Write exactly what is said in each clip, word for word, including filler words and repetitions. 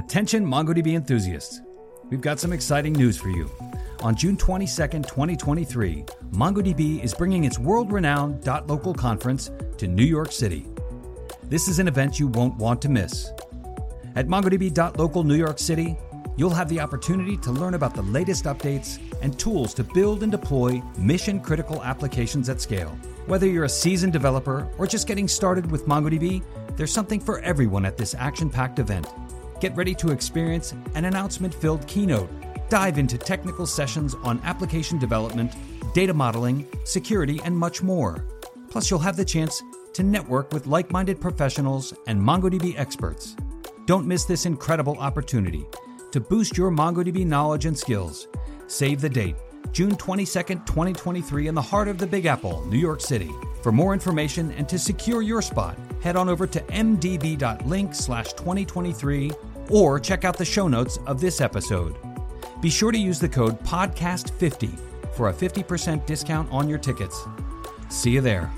Attention MongoDB enthusiasts. We've got some exciting news for you. On June twenty-second, twenty twenty-three, MongoDB is bringing its world-renowned .local conference to New York City. This is an event you won't want to miss. At MongoDB.local New York City, you'll have the opportunity to learn about the latest updates and tools to build and deploy mission-critical applications at scale. Whether you're a seasoned developer or just getting started with MongoDB, there's something for everyone at this action-packed event. Get ready to experience an announcement-filled keynote, dive into technical sessions on application development, data modeling, security, and much more. Plus, you'll have the chance to network with like-minded professionals and MongoDB experts. Don't miss this incredible opportunity to boost your MongoDB knowledge and skills. Save the date, June twenty-second, twenty twenty-three, in the heart of the Big Apple, New York City. For more information and to secure your spot, head on over to mdb.link slash 2023 or check out the show notes of this episode. Be sure to use the code podcast fifty for a fifty percent discount on your tickets. See you there.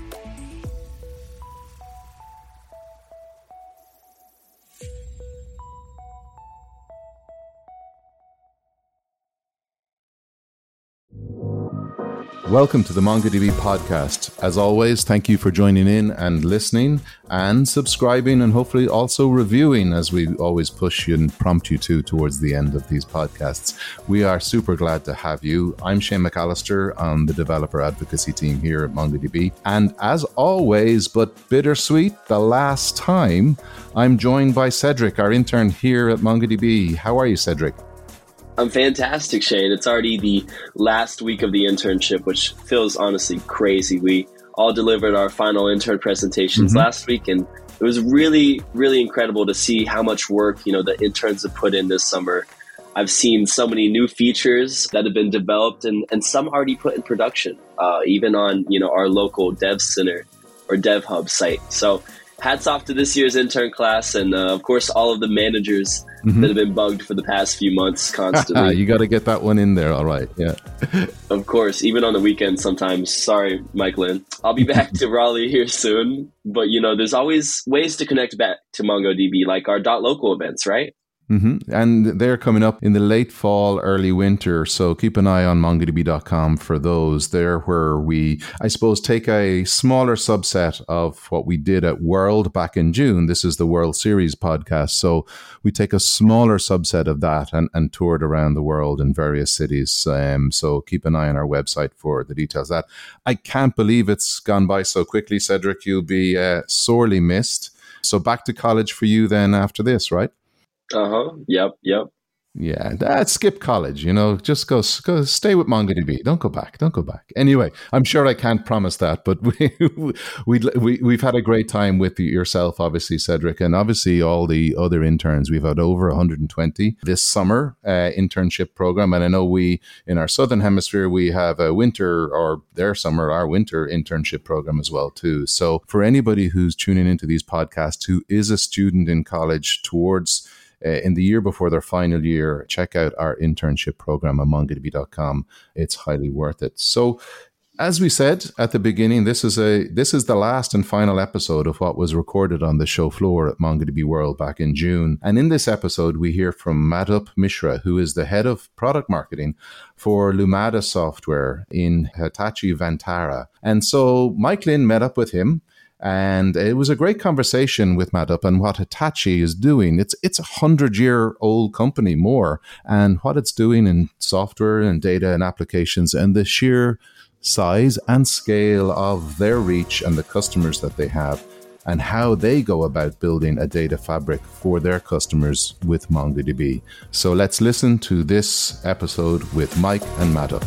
Welcome to the MongoDB podcast. As always, thank you for joining in and listening and subscribing and hopefully also reviewing, as we always push you and prompt you to towards the end of these podcasts. We are super glad to have you. I'm Shane McAllister on the developer advocacy team here at MongoDB. And as always, but bittersweet, the last time, I'm joined by Cedric, our intern here at MongoDB. How are you, Cedric? I'm fantastic, Shane. It's already the last week of the internship, which feels honestly crazy. We all delivered our final intern presentations mm-hmm. last week, and it was really, really incredible to see how much work, you know, the interns have put in this summer. I've seen so many new features that have been developed and, and some already put in production, uh, even on, you know, our local Dev Center or Dev Hub site. So hats off to this year's intern class and, uh, of course, all of the managers mm-hmm. that have been bugged for the past few months constantly. You got to get that one in there. All right. Yeah. Of course, even on the weekends sometimes. Sorry, Mike Lynn. I'll be back to Raleigh here soon. But, you know, there's always ways to connect back to MongoDB, like our .local events, right? Mm-hmm. And they're coming up in the late fall, early winter. So keep an eye on MongoDB dot com for those. They're where we, I suppose, take a smaller subset of what we did at World back in June. This is the World Series podcast. So we take a smaller subset of that and, and tour it around the world in various cities. Um, so keep an eye on our website for the details of that. I can't believe it's gone by so quickly, Cedric. You'll be uh, sorely missed. So back to college for you then after this, right? Uh-huh. Yep. Yep. Yeah, that skip college, you know, just go, go stay with MongoDB. Don't go back. Don't go back. Anyway, I'm sure I can't promise that, but we, we, we, we've had a great time with yourself, obviously, Cedric, and obviously all the other interns. We've had over one hundred twenty this summer uh, internship program. And I know we, in our Southern Hemisphere, we have a winter or their summer, our winter internship program as well, too. So for anybody who's tuning into these podcasts, who is a student in college towards Uh, in the year before their final year, check out our internship program at MongoDB dot com. It's highly worth it. So, as we said at the beginning, this is a this is the last and final episode of what was recorded on the show floor at MongoDB World back in June. And in this episode, we hear from Madhup Mishra, who is the head of product marketing for Lumada Software in Hitachi Vantara. And so Mike Lynn met up with him. And it was a great conversation with Madhup and what Hitachi is doing. It's it's a hundred-year-old company more, and what it's doing in software and data and applications and the sheer size and scale of their reach and the customers that they have and how they go about building a data fabric for their customers with MongoDB. So let's listen to this episode with Mike and Madhup.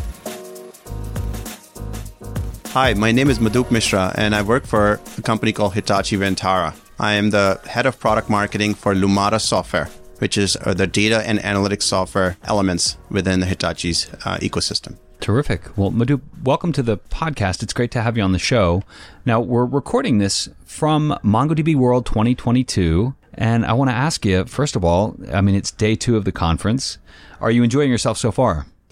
Hi, my name is Madhup Mishra, and I work for a company called Hitachi Vantara. I am the head of product marketing for Lumada Software, which is uh, the data and analytics software elements within the Hitachi's uh, ecosystem. Terrific. Well, Madhup, welcome to the podcast. It's great to have you on the show. Now, we're recording this from MongoDB World twenty twenty-two, and I want to ask you, first of all, I mean, it's day two of the conference. Are you enjoying yourself so far?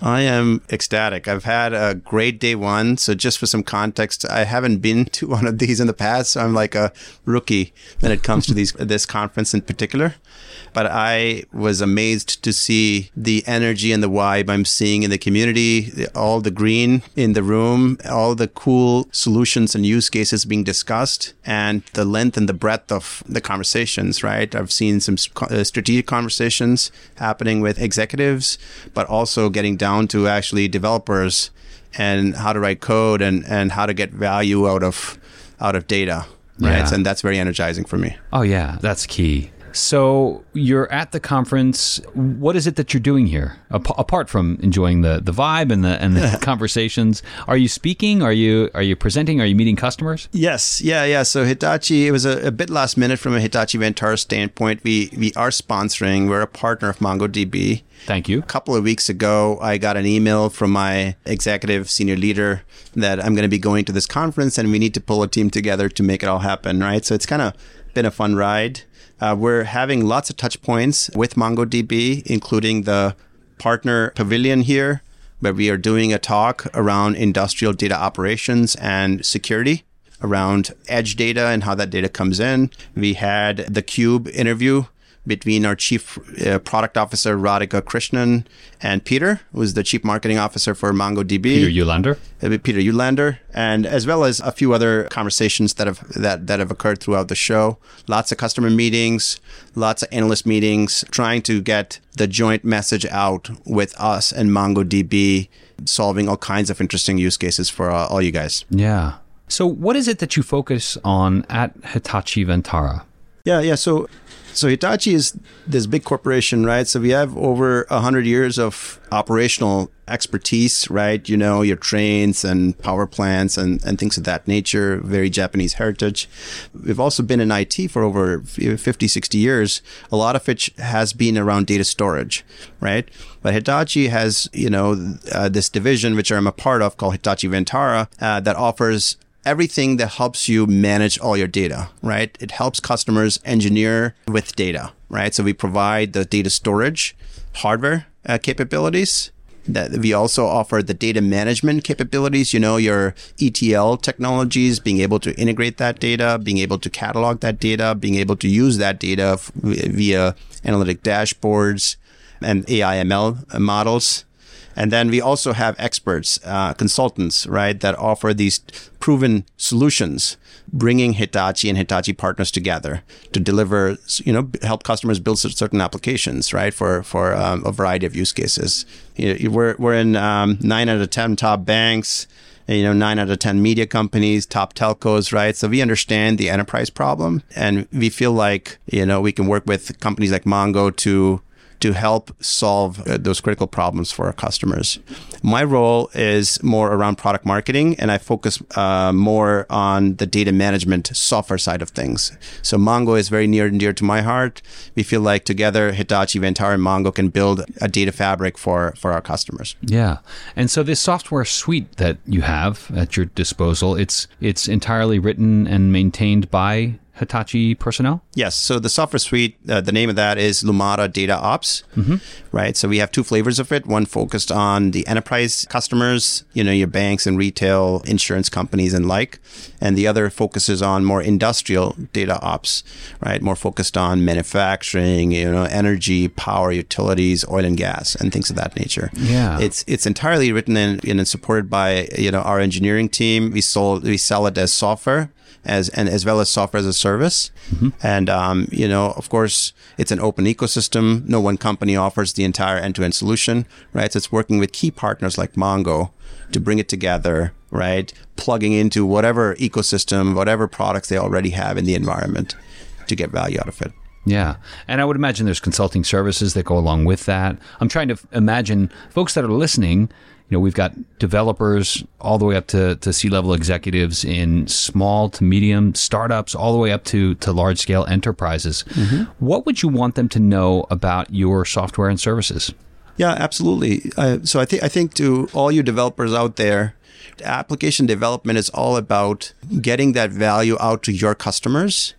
I am ecstatic. I've had a great day one. So just for some context, I haven't been to one of these in the past. So I'm like a rookie when it comes to these this conference in particular. But I was amazed to see the energy and the vibe I'm seeing in the community, all the green in the room, all the cool solutions and use cases being discussed, and the length and the breadth of the conversations, right? I've seen some strategic conversations happening with executives, but also getting down to actually developers and how to write code and, and how to get value out of out of data, right? Yeah. And that's very energizing for me. Oh, yeah, that's key. So you're at the conference. What is it that you're doing here? Ap- apart from enjoying the, the vibe and the and the conversations, are you speaking? Are you are you presenting? Are you meeting customers? Yes, yeah, yeah. So Hitachi, it was a, a bit last minute from a Hitachi Vantara standpoint. We we are sponsoring. We're a partner of MongoDB. Thank you. A couple of weeks ago, I got an email from my executive senior leader that I'm going to be going to this conference and we need to pull a team together to make it all happen, right? So it's kind of been a fun ride. Uh, we're having lots of touch points with MongoDB, including the partner pavilion here, where we are doing a talk around industrial data operations and security, around edge data and how that data comes in. We had the Cube interview between our chief uh, product officer, Radhika Krishnan, and Peter, who's the chief marketing officer for MongoDB. Peter Ulander. Uh, Peter Ulander, and as well as a few other conversations that have that, that have occurred throughout the show. Lots of customer meetings, lots of analyst meetings, trying to get the joint message out with us and MongoDB, solving all kinds of interesting use cases for uh, all you guys. Yeah. So what is it that you focus on at Hitachi Vantara? Yeah, yeah. So, so Hitachi is this big corporation, right? So we have over a hundred years of operational expertise, right? You know, your trains and power plants and, and things of that nature, very Japanese heritage. We've also been in I T for over fifty, sixty years. A lot of it has been around data storage, right? But Hitachi has, you know, uh, this division, which I'm a part of, called Hitachi Vantara, uh, that offers everything that helps you manage all your data, right? It helps customers engineer with data, right? So we provide the data storage hardware uh, capabilities. That we also offer the data management capabilities, you know, your E T L technologies, being able to integrate that data, being able to catalog that data, being able to use that data f- via analytic dashboards and A I M L models. And then we also have experts, uh, consultants, right, that offer these proven solutions, bringing Hitachi and Hitachi partners together to deliver, you know, help customers build certain applications, right, for for um, a variety of use cases. You know, we're we're in um, nine out of ten top banks, you know, nine out of ten media companies, top telcos, right? So we understand the enterprise problem, and we feel like, you know, we can work with companies like Mongo to to help solve uh, those critical problems for our customers. My role is more around product marketing, and I focus uh, more on the data management software side of things. So Mongo is very near and dear to my heart. We feel like together, Hitachi Vantara and Mongo can build a data fabric for, for our customers. Yeah. And so this software suite that you have at your disposal, it's it's entirely written and maintained by Hitachi personnel? Yes. So the software suite, uh, the name of that is Lumada Data Ops, mm-hmm. right? So we have two flavors of it. One focused on the enterprise customers, you know, your banks and retail, insurance companies and like. And the other focuses on more industrial data ops, right? More focused on manufacturing, you know, energy, power, utilities, oil and gas, and things of that nature. Yeah. It's it's entirely written in, in and supported by, you know, our engineering team. We sold, we sell it as software. As and as well as software as a service, mm-hmm. and um, you know, of course, it's an open ecosystem. No one company offers the entire end-to-end solution, right? So it's working with key partners like Mongo to bring it together, right? Plugging into whatever ecosystem, whatever products they already have in the environment to get value out of it. Yeah. And I would imagine there's consulting services that go along with that. I'm trying to imagine folks that are listening. You know, we've got developers all the way up to, to C-level executives in small to medium startups, all the way up to, to large-scale enterprises. Mm-hmm. What would you want them to know about your software and services? Yeah, absolutely. Uh, so I think I think to all you developers out there, application development is all about getting that value out to your customers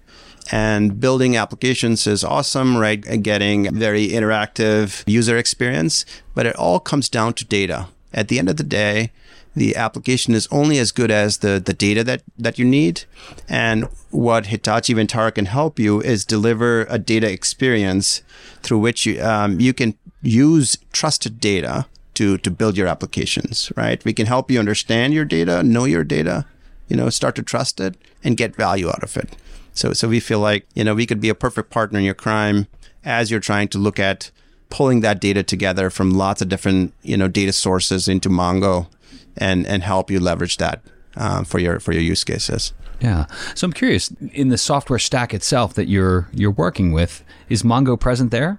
And building applications is awesome, right? Getting very interactive user experience, but it all comes down to data. At the end of the day, the application is only as good as the, the data that, that you need. And what Hitachi Vantara can help you is deliver a data experience through which you, um, you can use trusted data to, to build your applications, right? We can help you understand your data, know your data, you know, start to trust it and get value out of it. So, so we feel like, you know, we could be a perfect partner in your crime as you're trying to look at pulling that data together from lots of different, you know, data sources into Mongo and, and help you leverage that um, for your, for your use cases. Yeah. So I'm curious, in the software stack itself that you're, you're working with, is Mongo present there?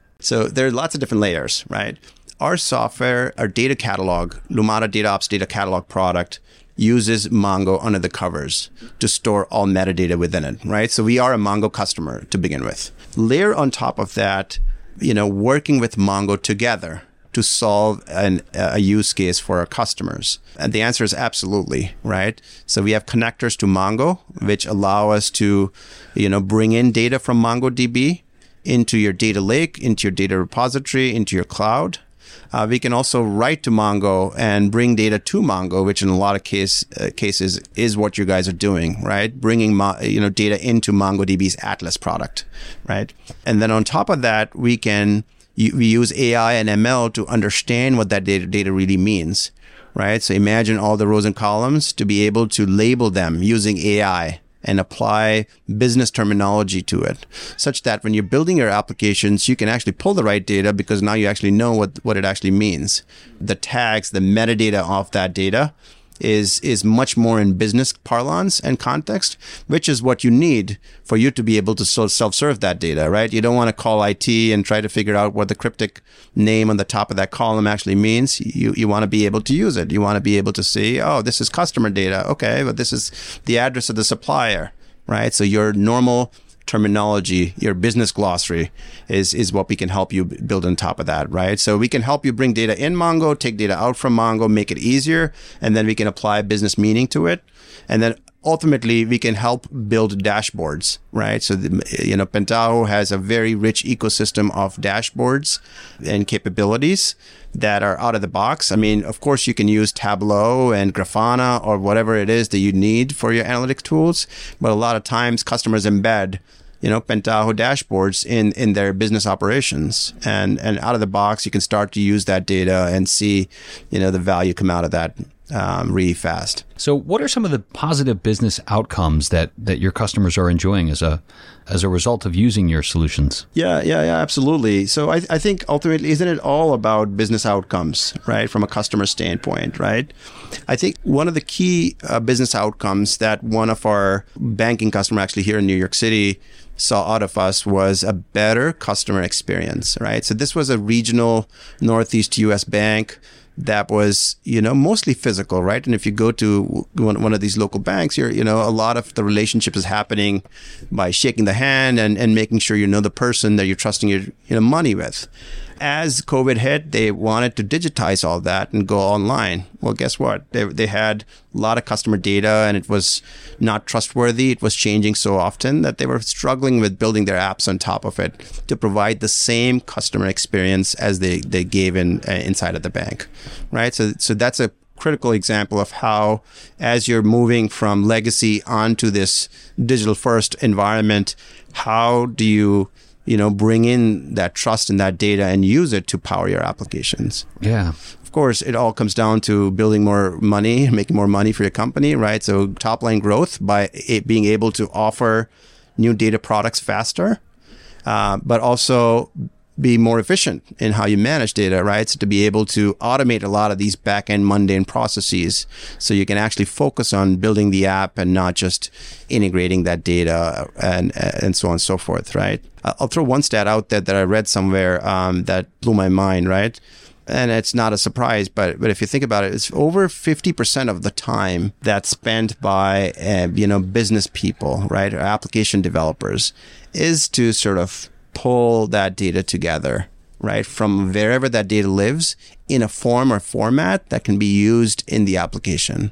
So there are lots of different layers, right? Our software, our data catalog, Lumada DataOps Data Catalog product, uses Mongo under the covers to store all metadata within it, right? So we are a Mongo customer to begin with. Layer on top of that, you know, working with Mongo together to solve an, a use case for our customers. And the answer is absolutely, right? So we have connectors to Mongo, which allow us to, you know, bring in data from MongoDB into your data lake, into your data repository, into your cloud. Uh, we can also write to Mongo and bring data to Mongo, which in a lot of case, uh, cases is what you guys are doing, right? Bringing mo- you know data into MongoDB's Atlas product, right? And then on top of that, we can we use A I and M L to understand what that data data really means, right? So imagine all the rows and columns to be able to label them using A I and apply business terminology to it, such that when you're building your applications, you can actually pull the right data because now you actually know what, what it actually means. The tags, the metadata of that data is is much more in business parlance and context, which is what you need for you to be able to self-serve that data, right? You don't want to call I T and try to figure out what the cryptic name on the top of that column actually means. You you want to be able to use it. You want to be able to see, oh, this is customer data. Okay, but this is the address of the supplier, right? So your normal terminology, your business glossary is is what we can help you build on top of that, right? So we can help you bring data in Mongo, take data out from Mongo, make it easier, and then we can apply business meaning to it. And then ultimately we can help build dashboards, right? So, the, you know, Pentaho has a very rich ecosystem of dashboards and capabilities that are out of the box. I mean, of course, you can use Tableau and Grafana or whatever it is that you need for your analytics tools. But a lot of times customers embed, you know, Pentaho dashboards in, in their business operations. And, and out of the box, you can start to use that data and see, you know, the value come out of that um, really fast. So what are some of the positive business outcomes that, that your customers are enjoying as a as a result of using your solutions? Yeah, yeah, yeah, absolutely. So I, I think ultimately, isn't it all about business outcomes, right? From a customer standpoint, right? I think one of the key uh, business outcomes that one of our banking customers actually here in New York City saw out of us was a better customer experience, right? So this was a regional Northeast U S bank that was, you know, mostly physical, right? And if you go to one, one of these local banks, you're, you know, a lot of the relationship is happening by shaking the hand and, and making sure you know the person that you're trusting your, you know, money with. As COVID hit, they wanted to digitize all that and go online. Well, guess what? They they had a lot of customer data and it was not trustworthy. It was changing so often that they were struggling with building their apps on top of it to provide the same customer experience as they, they gave in uh, inside of the bank, right? So so that's a critical example of how, as you're moving from legacy onto this digital first environment, how do you you know, bring in that trust in that data and use it to power your applications. Yeah. Of course, it all comes down to building more money, making more money for your company, right? So top line growth by it being able to offer new data products faster, uh, but also be more efficient in how you manage data, right? So to be able to automate a lot of these back-end mundane processes so you can actually focus on building the app and not just integrating that data and and so on and so forth, right? I'll throw one stat out there that I read somewhere um, that blew my mind, right? And it's not a surprise, but but if you think about it, it's over fifty percent of the time that's spent by, uh, you know, business people, right, or application developers is to sort of pull that data together, right, from wherever that data lives in a form or format that can be used in the application.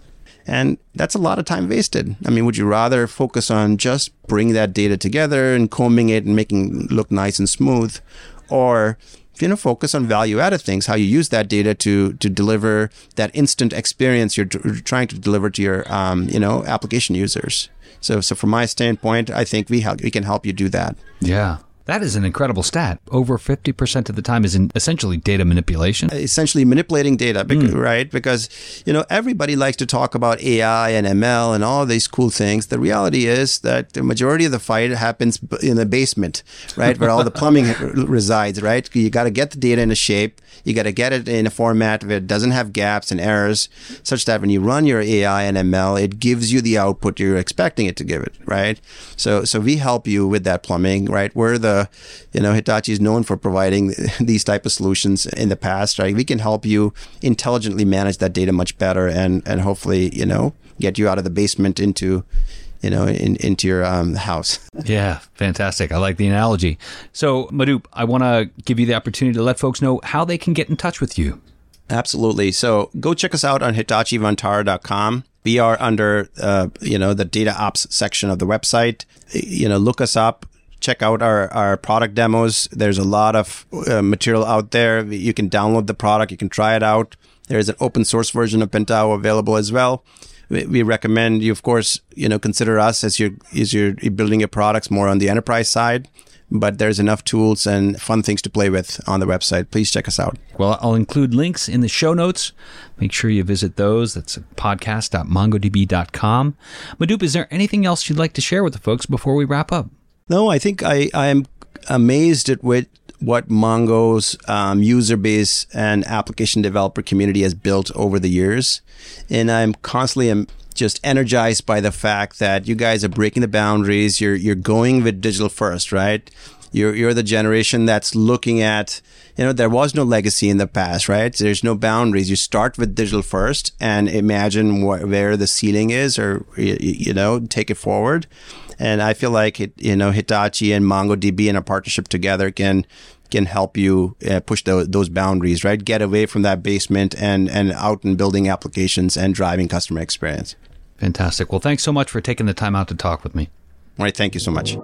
And that's a lot of time wasted. I mean, would you rather focus on just bringing that data together and combing it and making it look nice and smooth? Or, you know, focus on value-added things, how you use that data to to deliver that instant experience you're, you're trying to deliver to your, um, you know, application users. So, so from my standpoint, I think we help, we can help you do that. Yeah. That is an incredible stat. Over fifty percent of the time is in essentially data manipulation. Essentially manipulating data, because, Mm. right? Because, you know, everybody likes to talk about A I and M L and all these cool things. The reality is that the majority of the fight happens in the basement, right? Where all the plumbing resides, right? You got to get the data in a shape. You got to get it in a format where it doesn't have gaps and errors, such that when you run your A I and M L, it gives you the output you're expecting it to give it, right? So, so we help you with that plumbing, right? We're the You know, Hitachi is known for providing these type of solutions in the past, right? We can help you intelligently manage that data much better, and and hopefully, you know, get you out of the basement into, you know, in, into your um, house. Yeah, fantastic. I like the analogy. So, Madhup, I want to give you the opportunity to let folks know how they can get in touch with you. Absolutely. So go check us out on hitachi vantara dot com. We are under, uh, you know, the data ops section of the website. You know, look us up. Check out our, our product demos. There's a lot of uh, material out there. You can download the product. You can try it out. There's an open source version of Pentaho available as well. We, we recommend you, of course, you know, consider us as you're, as you're building your products more on the enterprise side. But there's enough tools and fun things to play with on the website. Please check us out. Well, I'll include links in the show notes. Make sure you visit those. That's podcast dot mongodb dot com. Madhup, is there anything else you'd like to share with the folks before we wrap up? No, I think I, I am amazed at what, what Mongo's um, user base and application developer community has built over the years. And I'm constantly am just energized by the fact that you guys are breaking the boundaries. You're you're going with digital first, right? You're you're the generation that's looking at, you know, there was no legacy in the past, right? There's no boundaries. You start with digital first and imagine wh- where the ceiling is, or, you, you know, take it forward. And I feel like, it, you know, Hitachi and MongoDB in a partnership together can can help you uh, push those, those boundaries, right? Get away from that basement and, and out and building applications and driving customer experience. Fantastic. Well, thanks so much for taking the time out to talk with me. All right. Thank you so much.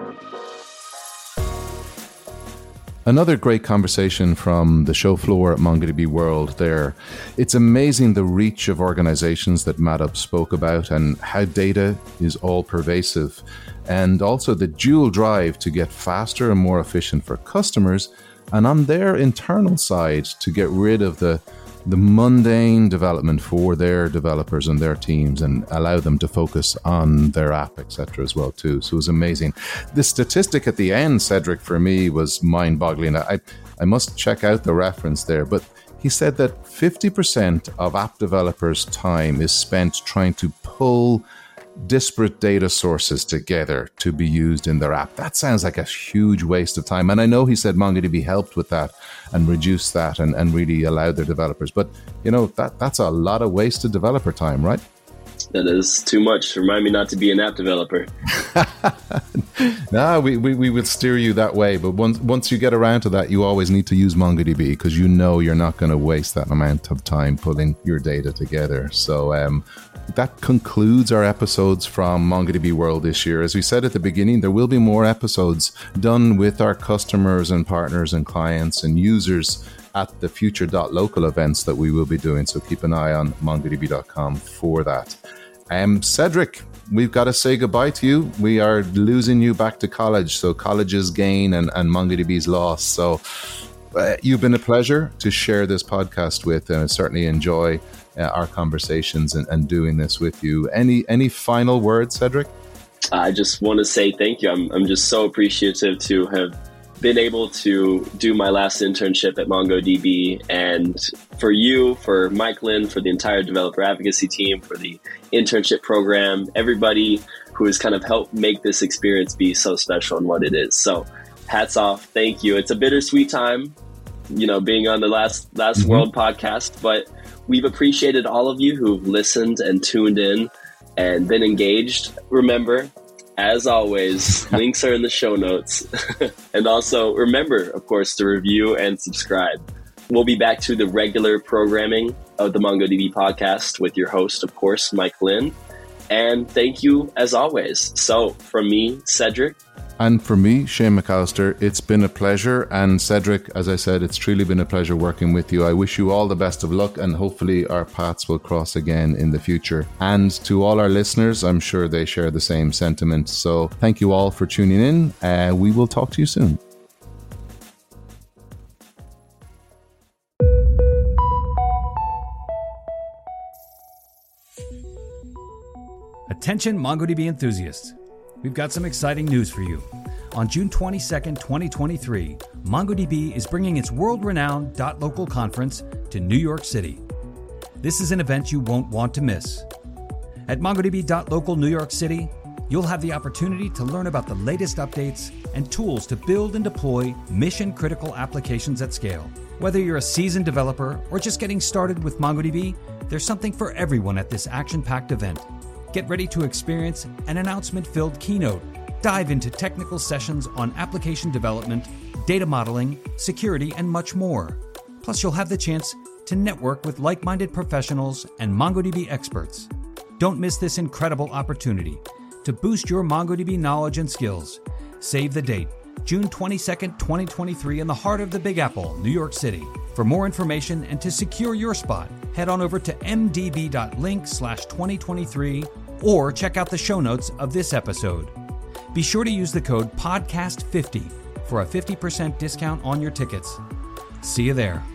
Another great conversation from the show floor at MongoDB World there. It's amazing the reach of organizations that Madhup spoke about and how data is all pervasive, and also the dual drive to get faster and more efficient for customers, and on their internal side to get rid of the the mundane development for their developers and their teams and allow them to focus on their app, et cetera as well too. So it was amazing. The statistic at the end, Cedric, for me was mind-boggling. I, I must check out the reference there, but he said that fifty percent of app developers' time is spent trying to pull disparate data sources together to be used in their app. That sounds like a huge waste of time. And I know he said MongoDB helped with that and reduced that and, and really allowed their developers. But, you know, that that's a lot of wasted developer time, right? That is too much. Remind me not to be an app developer. No, we, we, we would steer you that way. But once once you get around to that, you always need to use MongoDB because you know you're not going to waste that amount of time pulling your data together. So um, that concludes our episodes from MongoDB World this year. As we said at the beginning, there will be more episodes done with our customers and partners and clients and users at the future dot local events that we will be doing. So keep an eye on mongodb dot com for that. Um, Cedric, we've got to say goodbye to you. We are losing you back to college. So college's gain and, and MongoDB's loss. So uh, you've been a pleasure to share this podcast with, and I certainly enjoy uh, our conversations and, and doing this with you. Any any final words, Cedric? I just want to say thank you. I'm I'm just so appreciative to have been able to do my last internship at MongoDB, and for you, for Mike Lynn, for the entire developer advocacy team, for the internship program, everybody who has kind of helped make this experience be so special and what it is. So hats off. Thank you. It's a bittersweet time, you know, being on the last, last mm-hmm. World podcast, but we've appreciated all of you who've listened and tuned in and been engaged. Remember, as always, links are in the show notes. And also remember, of course, to review and subscribe. We'll be back to the regular programming of the MongoDB podcast with your host, of course, Mike Lin. And thank you as always. So from me, Cedric. And for me, Shane McAllister, it's been a pleasure. And Cedric, as I said, it's truly been a pleasure working with you. I wish you all the best of luck, and hopefully our paths will cross again in the future. And to all our listeners, I'm sure they share the same sentiment. So thank you all for tuning in. Uh, we will talk to you soon. Attention MongoDB enthusiasts. We've got some exciting news for you. On June twenty-second, twenty twenty-three, MongoDB is bringing its world-renowned .local conference to New York City. This is an event you won't want to miss. At MongoDB.local New York City, you'll have the opportunity to learn about the latest updates and tools to build and deploy mission-critical applications at scale. Whether you're a seasoned developer or just getting started with MongoDB, there's something for everyone at this action-packed event. Get ready to experience an announcement-filled keynote, dive into technical sessions on application development, data modeling, security, and much more. Plus, you'll have the chance to network with like-minded professionals and MongoDB experts. Don't miss this incredible opportunity to boost your MongoDB knowledge and skills. Save the date, June twenty-second, twenty twenty-three, in the heart of the Big Apple, New York City. For more information and to secure your spot, head on over to mdb.link slash 2023 or check out the show notes of this episode. Be sure to use the code podcast fifty for a fifty percent discount on your tickets. See you there.